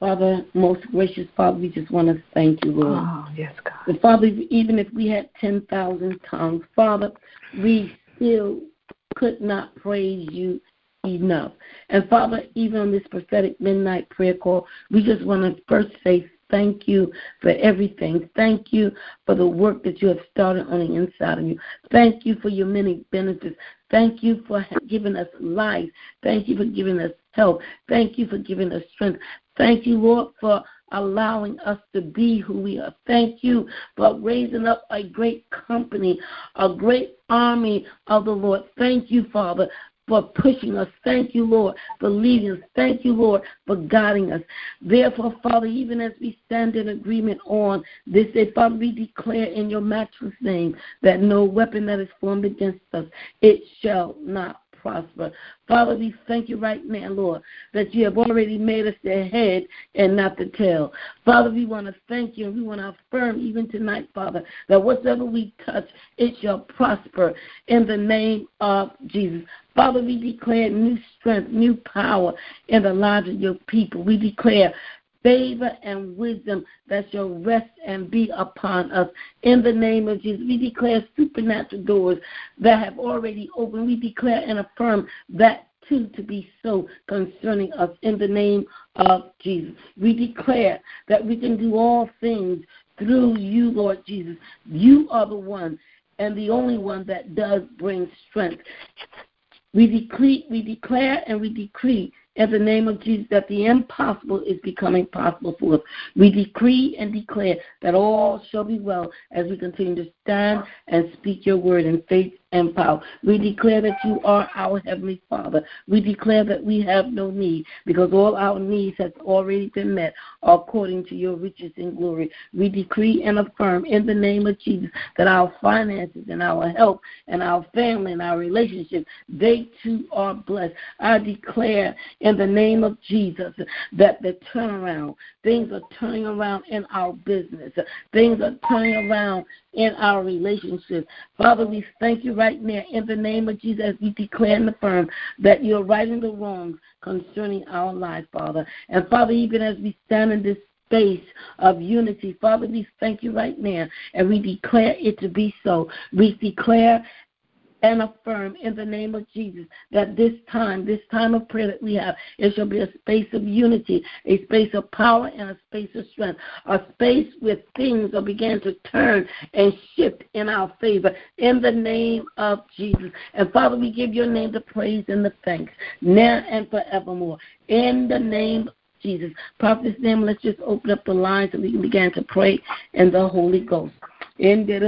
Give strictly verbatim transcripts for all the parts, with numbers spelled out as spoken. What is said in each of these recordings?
Father, most gracious Father, we just want to thank you, Lord. Oh, yes, God. But Father, even if we had ten thousand tongues, Father, we still could not praise you enough. And Father, even on this prophetic midnight prayer call, we just want to first say thank you for everything. Thank you for the work that you have started on the inside of you. Thank you for your many benefits. Thank you for giving us life. Thank you for giving us health. Thank you for giving us strength. Thank you, Lord, for allowing us to be who we are. Thank you for raising up a great company, a great army of the Lord. Thank you, Father, for pushing us. Thank you, Lord, for leading us. Thank you, Lord, for guiding us. Therefore, Father, even as we stand in agreement on this day, Father, we declare in your matchless name that no weapon that is formed against us, it shall not prosper. Father, we thank you right now, Lord, that you have already made us the head and not the tail. Father, we want to thank you, and we want to affirm even tonight, Father, that whatever we touch, it shall prosper in the name of Jesus. Father, we declare new strength, new power in the lives of your people. We declare favor and wisdom that shall rest and be upon us. In the name of Jesus, we declare supernatural doors that have already opened. We declare and affirm that too to be so concerning us in the name of Jesus. We declare that we can do all things through you, Lord Jesus. You are the one and the only one that does bring strength. We decree, we declare and we decree in the name of Jesus that the impossible is becoming possible for us. We decree and declare that all shall be well as we continue to stand and speak your word in faith and power. We declare that you are our Heavenly Father. We declare that we have no need because all our needs have already been met according to your riches and glory. We decree and affirm in the name of Jesus that our finances and our health and our family and our relationships, they too are blessed. I declare in the name of Jesus that the turnaround, things are turning around in our business. Things are turning around in our relationships. Father, we thank you right now in the name of Jesus as we declare and affirm that you're righting the wrongs concerning our life, Father. And Father, even as we stand in this space of unity, Father, we thank you right now and we declare it to be so. We declare and affirm in the name of Jesus that this time, this time of prayer that we have, it shall be a space of unity, a space of power and a space of strength, a space where things will begin to turn and shift in our favor in the name of Jesus. And Father, we give your name the praise and the thanks now and forevermore in the name of Jesus. Prophet's name, let's just open up the lines and we can begin to pray in the Holy Ghost. In the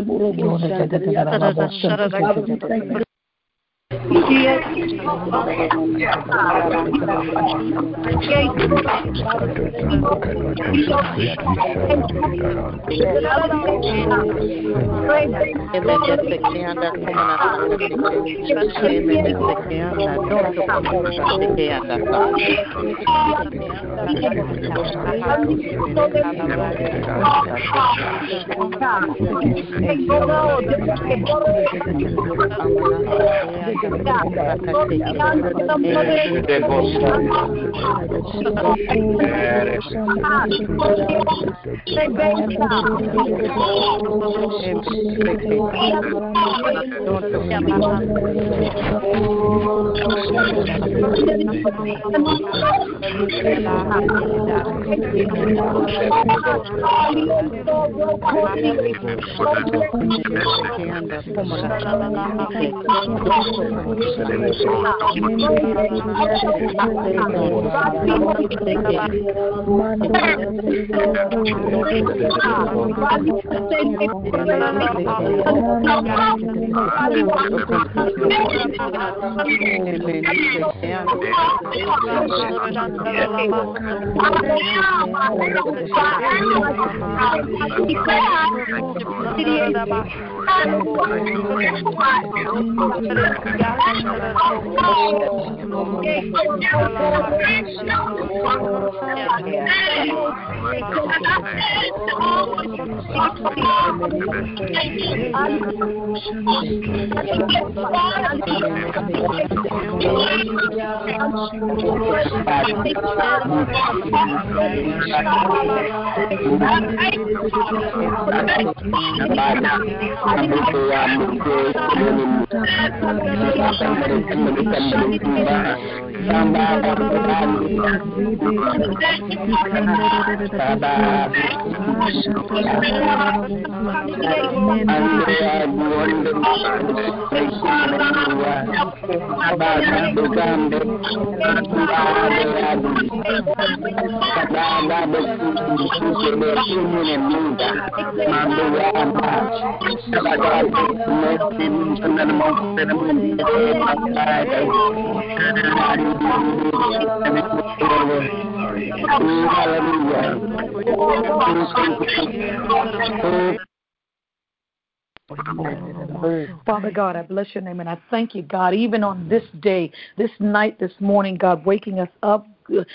Father God, I bless your name and I thank you, God, even on this day, this night, this morning, God, waking us up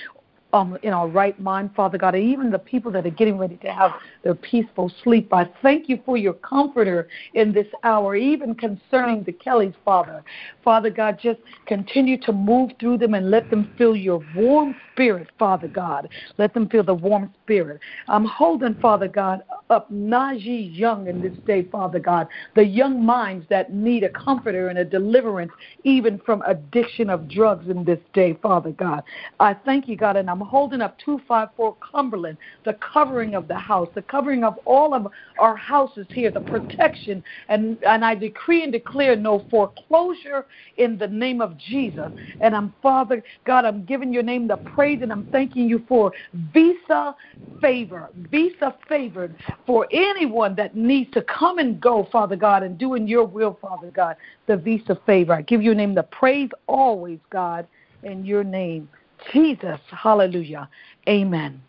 um, in our right mind, Father God, and even the people that are getting ready to have their peaceful sleep. I thank you for your comforter in this hour, even concerning the Kellys, Father. Father God, just continue to move through them and let them feel your warm spirit, Father God. Let them feel the warm spirit. I'm holding, Father God, up Najee Young in this day, Father God, the young minds that need a comforter and a deliverance, even from addiction of drugs in this day, Father God. I thank you, God, and I'm holding up two five four Cumberland, the covering of the house, the covering of all of our houses here, the protection, and, and I decree and declare no foreclosure in the name of Jesus. And I'm, Father God, I'm giving your name the praise, and I'm thanking you for visa favor, visa favored for anyone that needs to come and go, Father God, and doing your will, Father God, the visa favor. I give your name the praise always, God, in your name. Jesus, hallelujah, amen.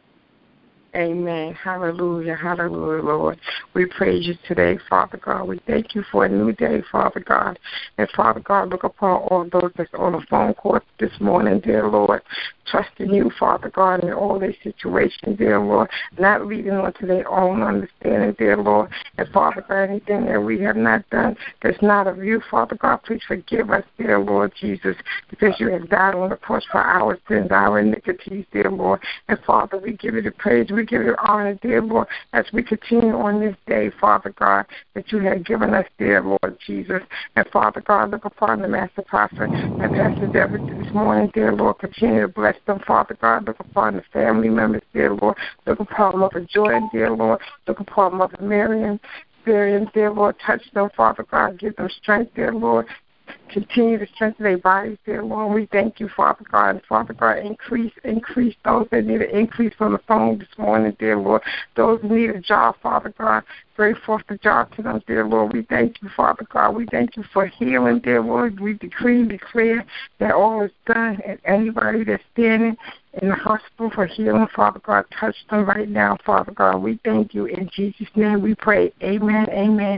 Amen. Hallelujah. Hallelujah, Lord. We praise you today, Father God. We thank you for a new day, Father God. And Father God, look upon all those that's on the phone call this morning, dear Lord. Trusting you, Father God, in all their situations, dear Lord. Not leading on to their own understanding, dear Lord. And Father God, anything that we have not done that's not of you, Father God, please forgive us, dear Lord Jesus, because you have died on the cross for our sins, our iniquities, dear Lord. And Father, we give you the praise. We give you honor, dear Lord, as we continue on this day, Father God, that you have given us, dear Lord Jesus. And Father God, look upon the Master Prophet and Pastor Deborah this morning, dear Lord. Continue to bless them, Father God. Look upon the family members, dear Lord. Look upon Mother Jordan, dear Lord. Look upon Mother Miriam, Miriam, dear Lord. Touch them, Father God. Give them strength, dear Lord. Continue to strengthen their bodies, dear Lord. We thank you, Father God. And Father God, increase, increase those that need an increase from the phone this morning, dear Lord. Those who need a job, Father God, bring forth the job to them, dear Lord. We thank you, Father God. We thank you for healing, dear Lord. We decree and declare that all is done, and anybody that's standing in the hospital for healing, Father God, touch them right now, Father God. We thank you. In Jesus' name we pray. Amen, amen.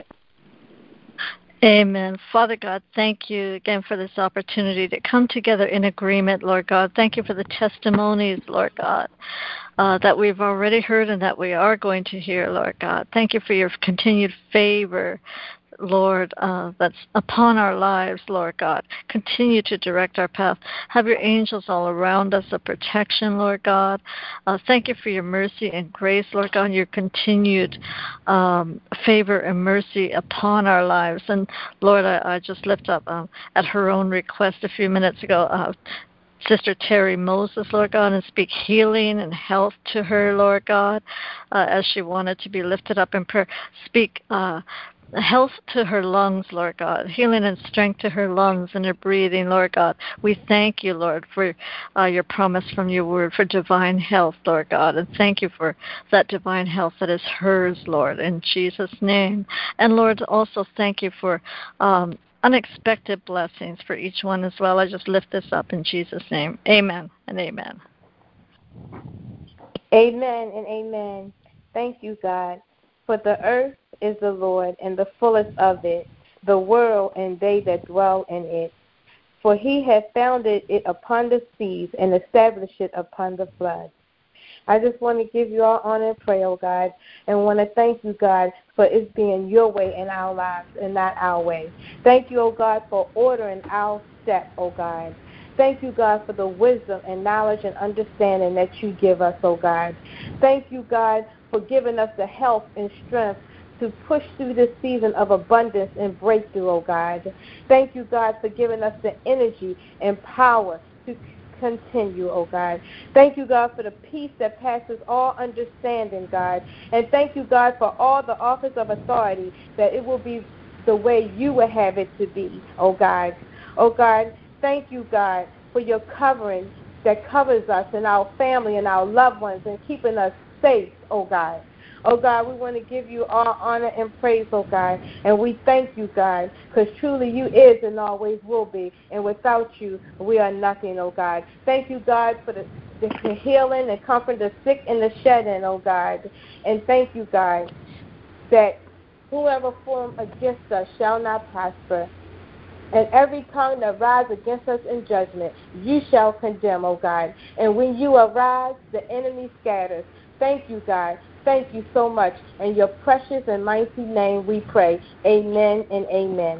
Amen. Father God, thank you again for this opportunity to come together in agreement, Lord God. Thank you for the testimonies, Lord God, uh, that we've already heard and that we are going to hear, Lord God. Thank you for your continued favor, Lord, uh, that's upon our lives, Lord God. Continue to direct our path. Have your angels all around us of protection, Lord God. Uh, thank you for your mercy and grace, Lord God, and your continued um, favor and mercy upon our lives. And, Lord, I, I just lift up um, at her own request a few minutes ago, uh, Sister Terry Moses, Lord God, and speak healing and health to her, Lord God, uh, as she wanted to be lifted up in prayer. Speak uh health to her lungs, Lord God, healing and strength to her lungs and her breathing, Lord God. We thank you, Lord, for uh, your promise from your word for divine health, Lord God, and thank you for that divine health that is hers, Lord, in Jesus' name. And, Lord, also thank you for um, unexpected blessings for each one as well. I just lift this up in Jesus' name. Amen and amen. Amen and amen. Thank you, God. For the earth is the Lord, and the fullness of it, the world and they that dwell in it. For he hath founded it upon the seas, and established it upon the flood. I just want to give you all honor and praise, oh God, and want to thank you, God, for it being your way in our lives and not our way. Thank you, oh God, for ordering our step, oh God. Thank you, God, for the wisdom and knowledge and understanding that you give us, oh God. Thank you, God, for giving us the health and strength to push through this season of abundance and breakthrough, oh God. Thank you, God, for giving us the energy and power to continue, oh God. Thank you, God, for the peace that passes all understanding, God. And thank you, God, for all the office of authority, that it will be the way you would have it to be, oh God. Oh God, thank you, God, for your covering that covers us and our family and our loved ones and keeping us safe, oh God. Oh, God, we want to give you all honor and praise, oh, God. And we thank you, God, because truly you is and always will be. And without you, we are nothing, oh, God. Thank you, God, for the, the healing and comfort the sick and the shed-in, oh, God. And thank you, God, that whoever formed against us shall not prosper. And every tongue that rises against us in judgment, you shall condemn, O God. And when you arise, the enemy scatters. Thank you, God. Thank you so much. In your precious and mighty name we pray. Amen and amen.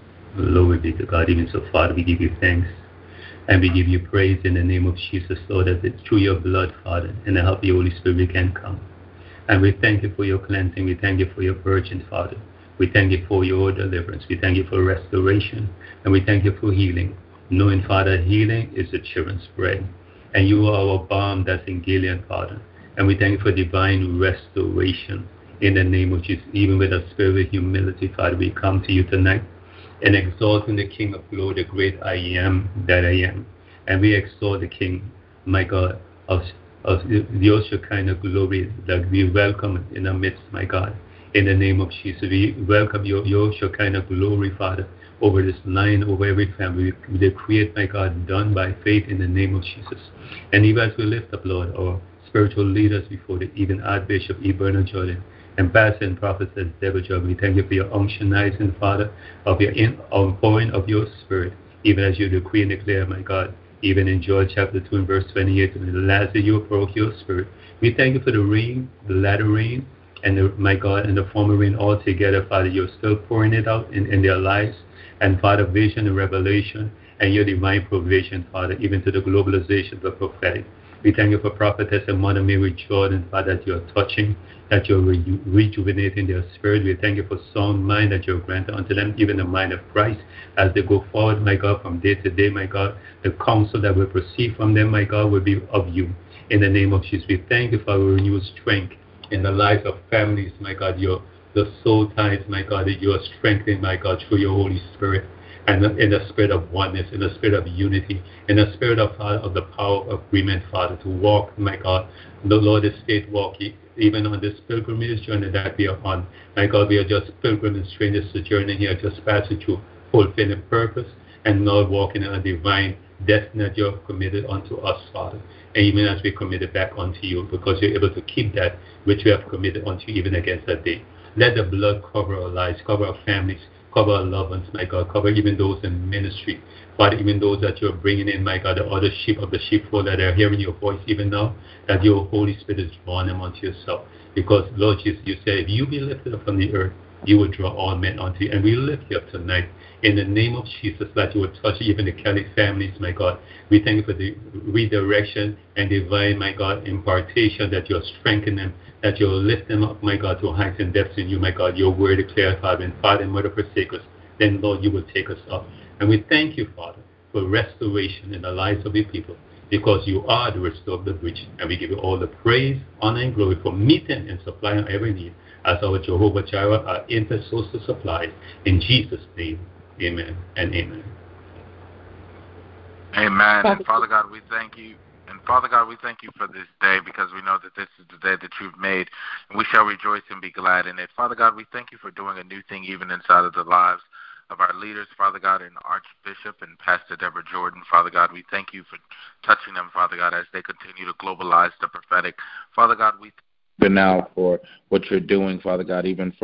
Glory be to God. Even so, Father, we give you thanks. And we give you praise in the name of Jesus, Lord, that it's through your blood, Father, and the help of the Holy Spirit we can come. And we thank you for your cleansing. We thank you for your purging, Father. We thank you for your deliverance. We thank you for restoration. And we thank you for healing. Knowing, Father, healing is the children's bread. And you are our balm that's in Gilead, Father. And we thank you for divine restoration in the name of Jesus. Even with a spirit of humility, Father, we come to you tonight and exalting the King of glory, the great I am that I am. And we exalt the King, my God, of, of the, the Shekinah glory that we welcome in our midst, my God. In the name of Jesus, we welcome your, your Shekinah glory, Father, over this line, over every family. We decree, my God, done by faith in the name of Jesus. And even as we lift up, Lord, our spiritual leaders before the even Archbishop E. Bernard Jordan, and Pastor and Prophetess Deborah Jordan, we thank you for your unctionizing, Father, of your in, outpouring of your Spirit, even as you decree and declare, my God, even in Joel chapter two and verse twenty-eight, in the last day you pour out your Spirit. We thank you for the rain, the latter rain, and the, my God, and the former rain all together, Father. You're still pouring it out in, in their lives. And Father, vision and revelation and your divine provision, Father, even to the globalization of the prophetic. We thank you for Prophetess and Mother Mary Jordan, Father, that you're touching, that you're re- rejuvenating their spirit. We thank you for sound mind that you're granting unto them, even the mind of Christ, as they go forward, my God, from day to day, my God. The counsel that we receive from them, my God, will be of you. In the name of Jesus, we thank you for our renewed strength in the lives of families, my God, your the soul ties, my God, that you are strengthening, my God, through your Holy Spirit, and in the spirit of oneness, in the spirit of unity, in the spirit of, Father, of the power of agreement, Father, to walk, my God, the Lord is state walk, even on this pilgrimage journey that we are on. My God, we are just pilgrims and strangers sojourning here, just passing through, fulfilling purpose, and not walking in a divine destiny that you have committed unto us, Father. And even as we commit it back unto you, because you're able to keep that which you have committed unto you even against that day. Let the blood cover our lives, cover our families, cover our loved ones, my God, cover even those in ministry, Father, even those that you're bringing in, my God, the other sheep of the sheepfold that are hearing your voice even now, that your Holy Spirit is drawing them unto yourself. Because, Lord Jesus, you said, if you be lifted up from the earth, you will draw all men unto you. And we lift you up tonight in the name of Jesus, that you would touch even the Kelly families, my God. We thank you for the redirection and divine, my God, impartation, that you're strengthening them, that you'll lift them up, my God, to heights and depths in you, my God. Your word declared, Father, and Father and Mother forsake us, then, Lord, you will take us up. And we thank you, Father, for restoration in the lives of your people, because you are the restorer of the breach. And we give you all the praise, honor, and glory for meeting and supplying every need, as our Jehovah Jireh, our intercessor, supplies. In Jesus' name, amen and amen. Amen. And Father God, we thank you. And Father God, we thank you for this day, because we know that this is the day that you've made, and we shall rejoice and be glad in it. Father God, we thank you for doing a new thing even inside of the lives of our leaders, Father God, and Archbishop and Pastor Deborah Jordan. Father God, we thank you for touching them, Father God, as they continue to globalize the prophetic. Father God, we thank you now for what you're doing, Father God, even for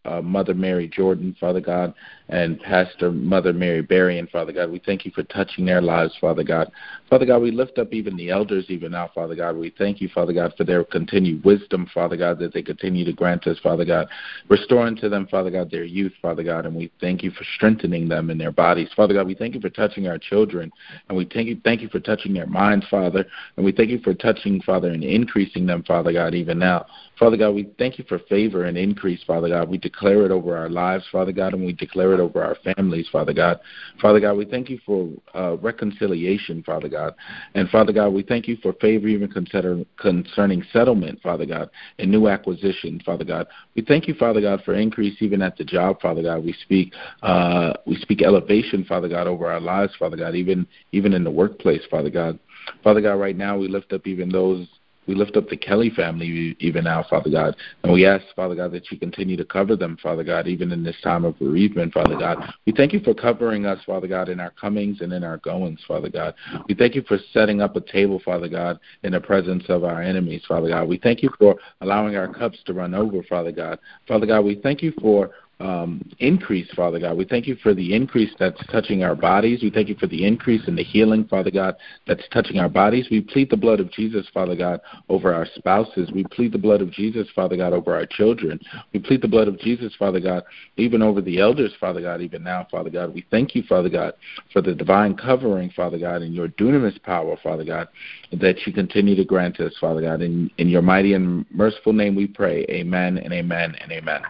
uh, Mother Mary Jordan, Father God, and Pastor Mother Mary Berrien, Father God. We thank you for touching their lives, Father God. Father God, we lift up even the elders even now, Father God. We thank you, Father God, for their continued wisdom, Father God, that they continue to grant us, Father God. Restoring to them, Father God, their youth, Father God, and we thank you for strengthening them in their bodies. Father God, we thank you for touching our children, and we thank you, thank you for touching their minds, Father, and we thank you for touching, Father, and increasing them, Father God, even now. Father God, we thank you for favor and increase, Father God. We declare it over our lives, Father God, and we declare it over our families, Father God. Father God, we thank you for uh, reconciliation, Father God. And Father God, we thank you for favor even consider, concerning settlement, Father God, and new acquisition, Father God. We thank you, Father God, for increase even at the job, Father God. We speak uh, we speak elevation, Father God, over our lives, Father God, even even in the workplace, Father God. Father God, right now we lift up even those We lift up the Kelly family even now, Father God. And we ask, Father God, that you continue to cover them, Father God, even in this time of bereavement, Father God. We thank you for covering us, Father God, in our comings and in our goings, Father God. We thank you for setting up a table, Father God, in the presence of our enemies, Father God. We thank you for allowing our cups to run over, Father God. Father God, we thank you for Um, increase, Father God. We thank you for the increase that's touching our bodies. We thank you for the increase in the healing, Father God, that's touching our bodies. We plead the blood of Jesus, Father God, over our spouses. We plead the blood of Jesus, Father God, over our children. We plead the blood of Jesus, Father God, even over the elders, Father God, even now, Father God. We thank you, Father God, for the divine covering, Father God, and your dunamis power, Father God, that you continue to grant us, Father God. In, in your mighty and merciful name we pray. Amen and amen and amen.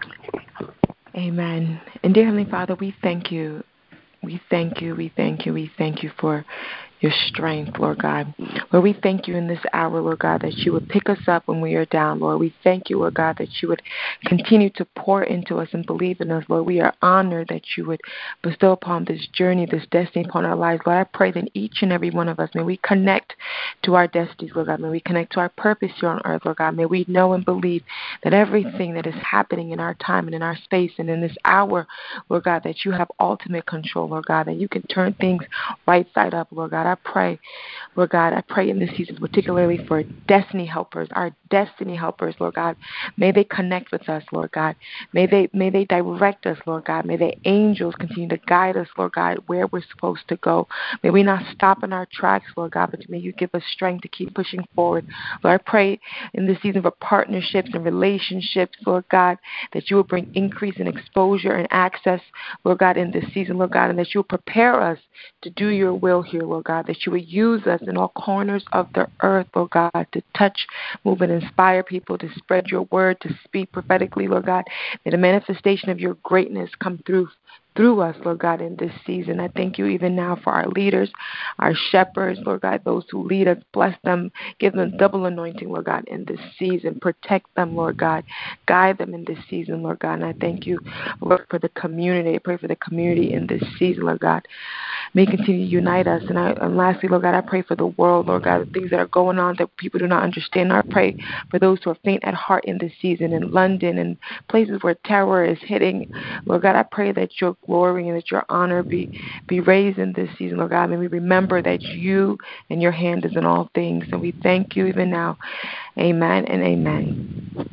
Amen. And dear Heavenly Father, we thank you. We thank you. We thank you. We thank you for your strength, Lord God. Lord, we thank you in this hour, Lord God, that you would pick us up when we are down, Lord. We thank you, Lord God, that you would continue to pour into us and believe in us, Lord. We are honored that you would bestow upon this journey, this destiny upon our lives, Lord. I pray that each and every one of us, may we connect to our destinies, Lord God. May we connect to our purpose here on earth, Lord God. May we know and believe that everything that is happening in our time and in our space and in this hour, Lord God, that you have ultimate control, Lord God, that you can turn things right side up, Lord God. I pray, Lord God, I pray in this season particularly for destiny helpers, our destiny helpers, Lord God. May they connect with us, Lord God. May they may they direct us, Lord God. May the angels continue to guide us, Lord God, where we're supposed to go. May we not stop in our tracks, Lord God, but may you give us strength to keep pushing forward. Lord, I pray in this season for partnerships and relationships, Lord God, that you will bring increase in exposure and access, Lord God, in this season, Lord God, and that you will prepare us to do your will here, Lord God, that you would use us in all corners of the earth, Lord God, to touch, move, and inspire people, to spread your word, to speak prophetically, Lord God. May the manifestation of your greatness come through through us, Lord God, in this season. I thank you even now for our leaders, our shepherds, Lord God, those who lead us. Bless them. Give them double anointing, Lord God, in this season. Protect them, Lord God. Guide them in this season, Lord God. And I thank you, Lord, for the community. I pray for the community in this season, Lord God. May continue to unite us. And, I, and lastly, Lord God, I pray for the world, Lord God, the things that are going on that people do not understand. I pray for those who are faint at heart in this season, in London and places where terror is hitting. Lord God, I pray that your glory and that your honor be, be raised in this season, Lord God. May we remember that you and your hand is in all things. And we thank you even now. Amen and amen.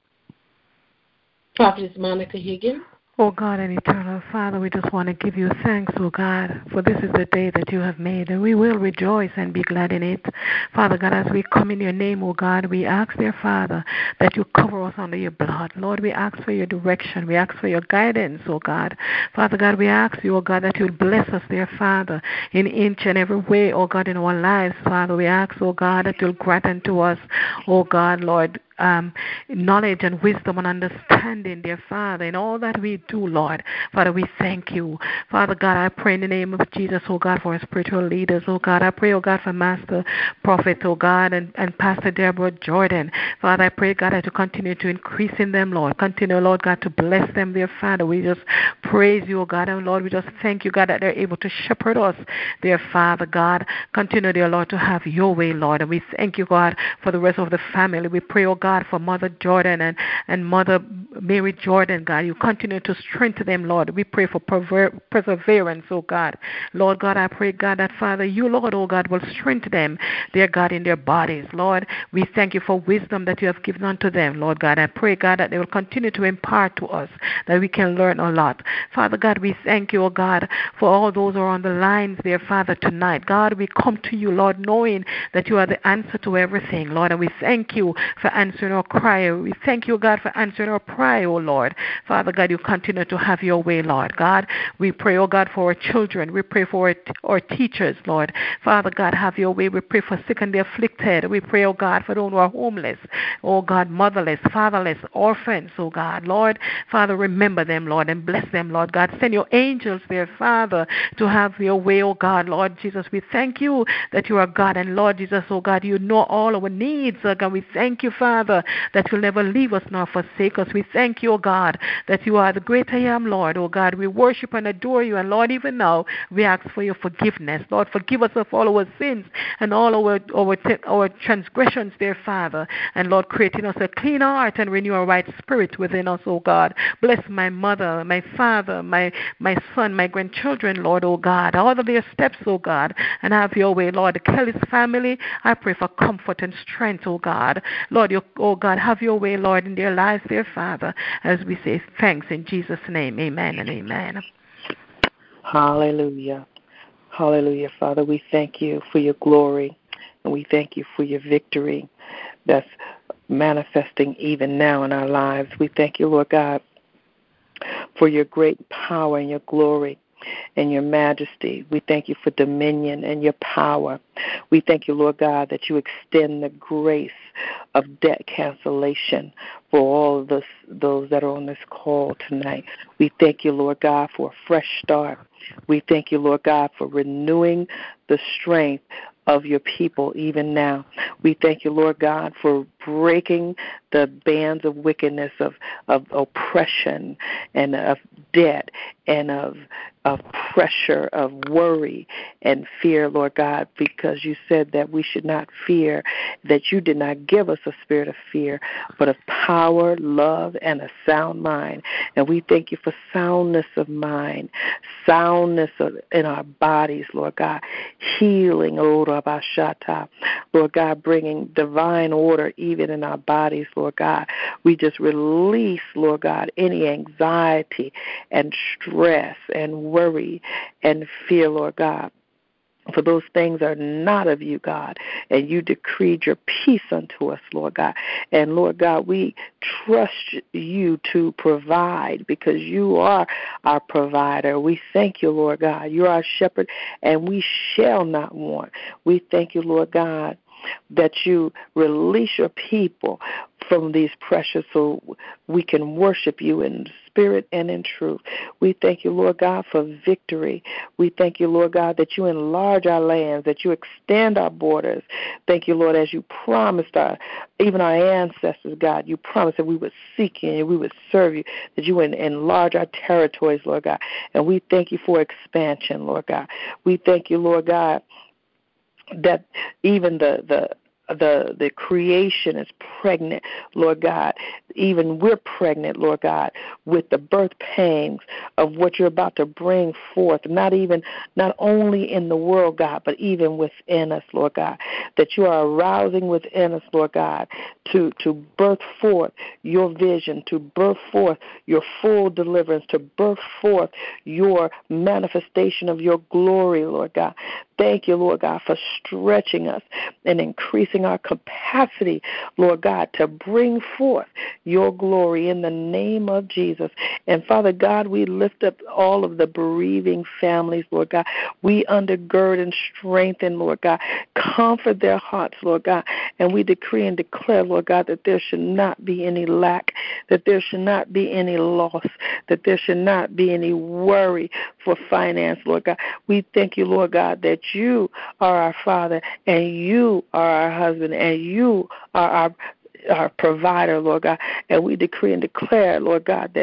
Prophetess Monica Higgins. Oh God and eternal Father, we just want to give you thanks, oh God, for this is the day that you have made, and we will rejoice and be glad in it. Father God, as we come in your name, oh God, we ask, dear Father, that you cover us under your blood. Lord, we ask for your direction. We ask for your guidance, oh God. Father God, we ask you, oh God, that you bless us, dear Father, in each and every way, oh God, in our lives. Father, we ask, oh God, that you'll grant unto us, oh God, Lord, Um, knowledge and wisdom and understanding, dear Father, in all that we do, Lord. Father, we thank you. Father God, I pray in the name of Jesus, oh God, for our spiritual leaders, oh God. I pray, oh God, for Master Prophet, oh God, and, and Pastor Deborah Jordan. Father, I pray, God, that you continue to increase in them, Lord. Continue, Lord God, to bless them, dear Father. We just praise you, oh God, and Lord, we just thank you, God, that they're able to shepherd us, dear Father, God. Continue, dear Lord, to have your way, Lord. And we thank you, God, for the rest of the family. We pray, oh God, God, for Mother Jordan and, and Mother Mary Jordan, God. You continue to strengthen them, Lord. We pray for perver- perseverance, oh God. Lord God, I pray, God, that Father, you, Lord, oh God, will strengthen them, dear God, in their bodies. Lord, we thank you for wisdom that you have given unto them, Lord God. I pray, God, that they will continue to impart to us, that we can learn a lot. Father God, we thank you, oh God, for all those who are on the lines, dear Father, tonight. God, we come to you, Lord, knowing that you are the answer to everything, Lord, and we thank you for answering our cry. We thank you, God, for answering our prayer, oh Lord. Father God, you continue to have your way, Lord. God, we pray, oh God, for our children. We pray for our, t- our teachers, Lord. Father God, have your way. We pray for sick and the afflicted. We pray, oh God, for those who are homeless, oh God, motherless, fatherless, orphans, oh God. Lord, Father, remember them, Lord, and bless them, Lord God. Send your angels there, Father, to have your way, oh God. Lord Jesus, we thank you that you are God, and Lord Jesus, oh God, you know all our needs, oh God. We thank you, Father, that you'll never leave us nor forsake us. We thank you, oh God, that you are the great I am, Lord, oh God. We worship and adore you, and Lord, even now, we ask for your forgiveness. Lord, forgive us of all our sins and all our our, our transgressions, dear Father. And Lord, create in us a clean heart and renew a right spirit within us, oh God. Bless my mother, my father, my, my son, my grandchildren, Lord, oh God. All of their steps, oh God, and have your way, Lord. The Kelly's family, I pray for comfort and strength, oh God. Lord, you, oh God, have your way, Lord, in their lives, dear Father, as we say thanks in Jesus' name. Amen and amen. Hallelujah. Hallelujah, Father. We thank you for your glory, and we thank you for your victory that's manifesting even now in our lives. We thank you, Lord God, for your great power and your glory and your majesty. We thank you for dominion and your power. We thank you, Lord God, that you extend the grace of debt cancellation for all of this, those that are on this call tonight. We thank you, Lord God, for a fresh start. We thank you, Lord God, for renewing the strength of your people even now. We thank you, Lord God, for breaking the bands of wickedness, of, of oppression and of debt and of of pressure, of worry and fear, Lord God, because you said that we should not fear, that you did not give us a spirit of fear, but of power, love, and a sound mind. And we thank you for soundness of mind, soundness of, in our bodies, Lord God, healing, oh, Rabashata, Lord God, bringing divine order even in our bodies, Lord God. We just release, Lord God, any anxiety and stress and worry and fear, Lord God. For those things are not of you, God, and you decreed your peace unto us, Lord God. And, Lord God, we trust you to provide because you are our provider. We thank you, Lord God. You're our shepherd, and we shall not want. We thank you, Lord God, that you release your people from these pressures so we can worship you in spirit and in truth. We thank you, Lord God, for victory. We thank you, Lord God, that you enlarge our lands, that you extend our borders. Thank you, Lord, as you promised our, even our ancestors, God, you promised that we would seek you and we would serve you, that you would enlarge our territories, Lord God. And we thank you for expansion, Lord God. We thank you, Lord God, that even the, the the the creation is pregnant, Lord God. Even we're pregnant, Lord God, with the birth pangs of what you're about to bring forth, not even, not only in the world, God, but even within us, Lord God, that you are arousing within us, Lord God, to, to birth forth your vision, to birth forth your full deliverance, to birth forth your manifestation of your glory, Lord God. Thank you, Lord God, for stretching us and increasing our capacity, Lord God, to bring forth your glory in the name of Jesus. And Father God, we lift up all of the bereaving families, Lord God. We undergird and strengthen, Lord God. Comfort their hearts, Lord God. And we decree and declare, Lord God, that there should not be any lack, that there should not be any loss, that there should not be any worry for finance, Lord God. We thank you, Lord God, that you are our Father and you are our husband and you are our our provider, Lord God. And we decree and declare, Lord God, that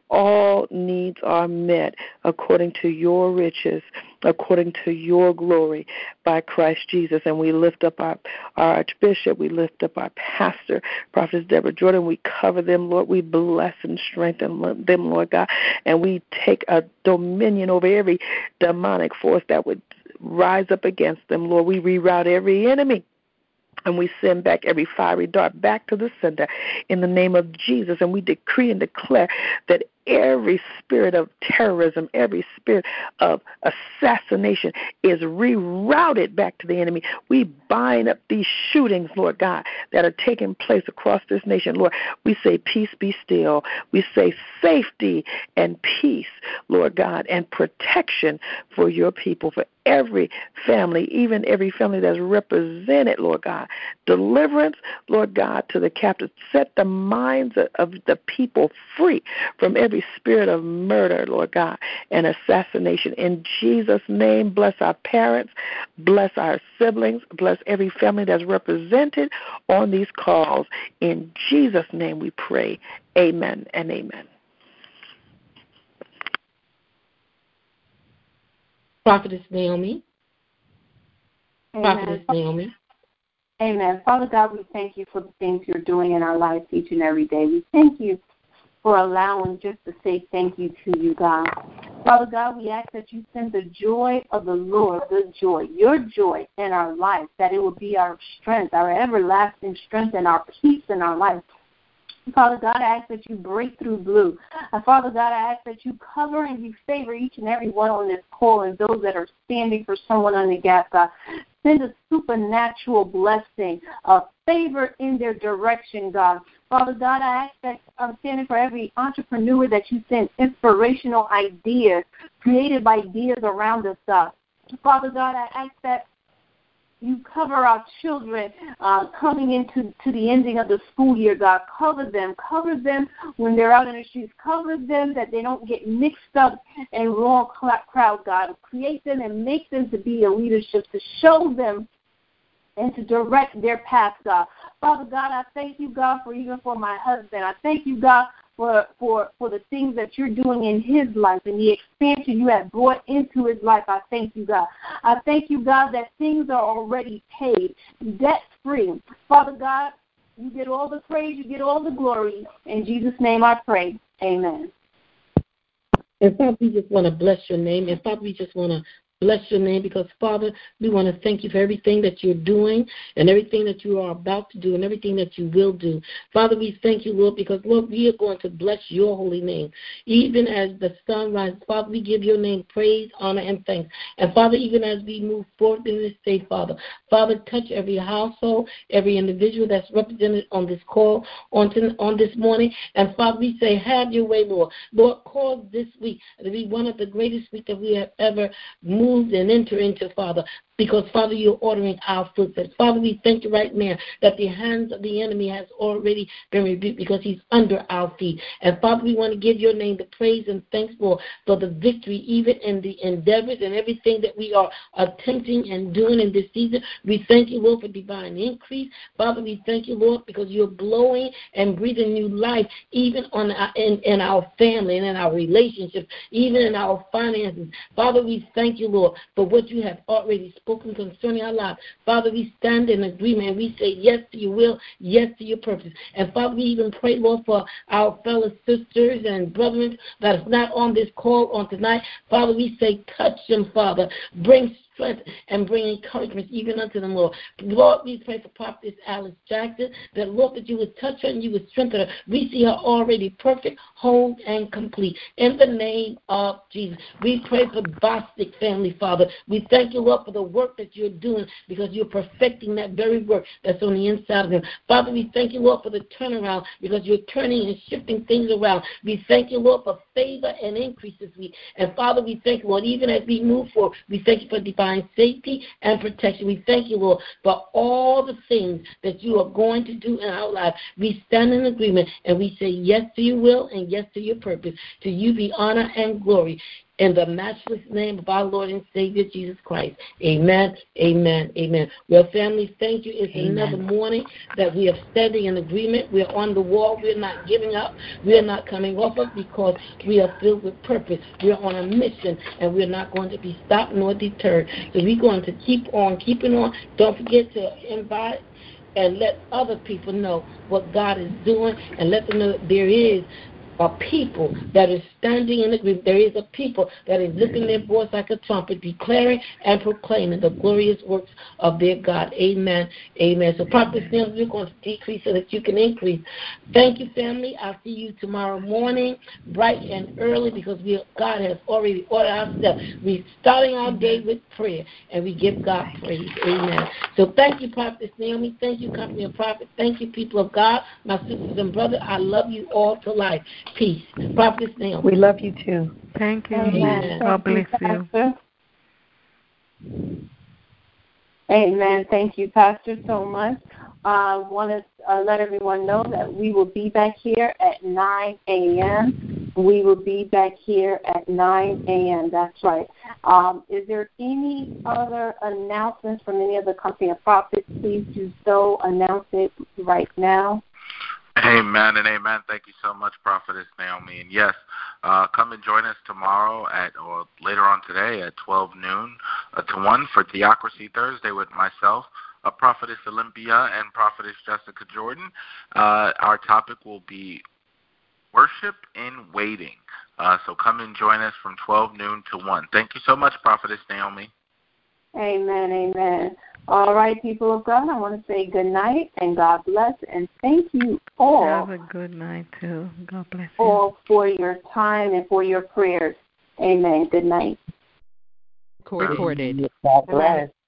all needs are met according to your riches, according to your glory by Christ Jesus. And we lift up our, our Archbishop, we lift up our pastor, Prophetess Deborah Jordan. We cover them, Lord. We bless and strengthen them, Lord God. And we take a dominion over every demonic force that would rise up against them, Lord. We reroute every enemy. And we send back every fiery dart back to the sender in the name of Jesus. And we decree and declare that every spirit of terrorism, every spirit of assassination is rerouted back to the enemy. We bind up these shootings, Lord God, that are taking place across this nation. Lord, we say peace be still. We say safety and peace, Lord God, and protection for your people, for every family, even every family that's represented, Lord God. Deliverance, Lord God, to the captives. Set the minds of the people free from every spirit of murder, Lord God, and assassination. In Jesus' name, bless our parents, bless our siblings, bless every family that's represented on these calls. In Jesus' name we pray. Amen and amen. Prophetess Naomi. Amen. Prophetess Naomi. Amen. Father God, we thank you for the things you're doing in our lives each and every day. We thank you for allowing just to say thank you to you, God. Father God, we ask that you send the joy of the Lord, the joy, your joy in our life, that it will be our strength, our everlasting strength, and our peace in our life. Father God, I ask that you break through blue. Uh, Father God, I ask that you cover and you favor each and every one on this call and those that are standing for someone on the gap, God. Send a supernatural blessing, a favor in their direction, God. Father God, I ask that I'm standing for every entrepreneur that you send inspirational ideas, creative ideas around us, God. Father God, I ask that you cover our children uh, coming into to the ending of the school year, God. Cover them. Cover them when they're out in the streets. Cover them that they don't get mixed up in wrong crowd, God. Create them and make them to be a leadership, to show them and to direct their path, God. Father God, I thank you, God, for even for my husband. I thank you, God, for, for, for the things that you're doing in his life and the expansion you have brought into his life. I thank you, God. I thank you, God, that things are already paid, debt-free. Father God, you get all the praise, you get all the glory. In Jesus' name I pray. Amen. And Father, we just want to bless your name. And Father, we just want to bless your name because, Father, we want to thank you for everything that you're doing and everything that you are about to do and everything that you will do. Father, we thank you, Lord, because, Lord, we are going to bless your holy name. Even as the sun rises, Father, we give your name praise, honor, and thanks. And, Father, even as we move forward in this day, Father, Father, touch every household, every individual that's represented on this call on, to, on this morning. And, Father, we say, have your way, Lord. Lord, cause this week to be one of the greatest weeks that we have ever moved and enter into, Father, because, Father, you're ordering our footsteps. Father, we thank you right now that the hands of the enemy has already been rebuked because he's under our feet. And, Father, we want to give your name the praise and thanks, Lord, for the victory, even in the endeavors and everything that we are attempting and doing in this season. We thank you, Lord, for divine increase. Father, we thank you, Lord, because you're blowing and breathing new life even on our, in, in our family and in our relationships, even in our finances. Father, we thank you, Lord, for what you have already spoken concerning our lives. Father, we stand in agreement. We say yes to your will, yes to your purpose. And, Father, we even pray, Lord, for our fellow sisters and brethren that is not on this call on tonight. Father, we say touch them, Father. Bring strength and bring encouragement even unto them, Lord. Lord, we pray for Prophetess Alice Jackson, that, Lord, that you would touch her and you would strengthen her. We see her already perfect, whole, and complete. In the name of Jesus, we pray for Bostic family, Father. We thank you, Lord, for the work that you're doing because you're perfecting that very work that's on the inside of them. Father, we thank you, Lord, for the turnaround because you're turning and shifting things around. We thank you, Lord, for favor and increase this week. And, Father, we thank you, Lord, even as we move forward, we thank you for divine safety and protection. We thank you, Lord, for all the things that you are going to do in our lives. We stand in agreement and we say yes to your will and yes to your purpose. To you be honor and glory. in the matchless name of our Lord and Savior Jesus Christ. Amen, amen, amen. Well, family, thank you. It's amen. Another morning that we are standing in agreement. We are on the wall. We're not giving up. We are not coming off of because we are filled with purpose. We are on a mission, and we're not going to be stopped nor deterred. So we're going to keep on keeping on. Don't forget to invite and let other people know what God is doing, and let them know that there is a people that is standing in agreement. There is a people that is lifting their voice like a trumpet, declaring and proclaiming the glorious works of their God. Amen. Amen. So, Prophet Sam, we're going to decrease so that you can increase. Thank you, family. I'll see you tomorrow morning, bright and early, because we God has already ordered our steps. We're starting our day with prayer, and we give God praise. Amen. So, thank you, Prophet Naomi. Thank you, Company of Prophets. Thank you, people of God, my sisters and brothers. I love you all to life. Peace. Prophet Naomi. We love you too. Thank you. Amen. God bless Thank you. you. Amen. Thank you, Pastor, so much. I uh, want to uh, let everyone know that we will be back here at nine a.m. We will be back here at nine a.m. That's right. Um, is there any other announcements from any other Company of Prophets? Please do so. Announce it right now. Amen and amen. Thank you so much, Prophetess Naomi. And yes, uh, come and join us tomorrow at, or later on today at twelve noon uh, to one for Theocracy Thursday with myself, uh, Prophetess Olympia, and Prophetess Jessica Jordan. Uh, our topic will be worship in waiting. Uh, so come and join us from twelve noon to one. Thank you so much, Prophetess Naomi. Amen, amen. All right, people of God, I want to say good night and God bless, and thank you all. Have a good night, too. God bless you. All for your time and for your prayers. Amen. Good night. Recorded. God bless.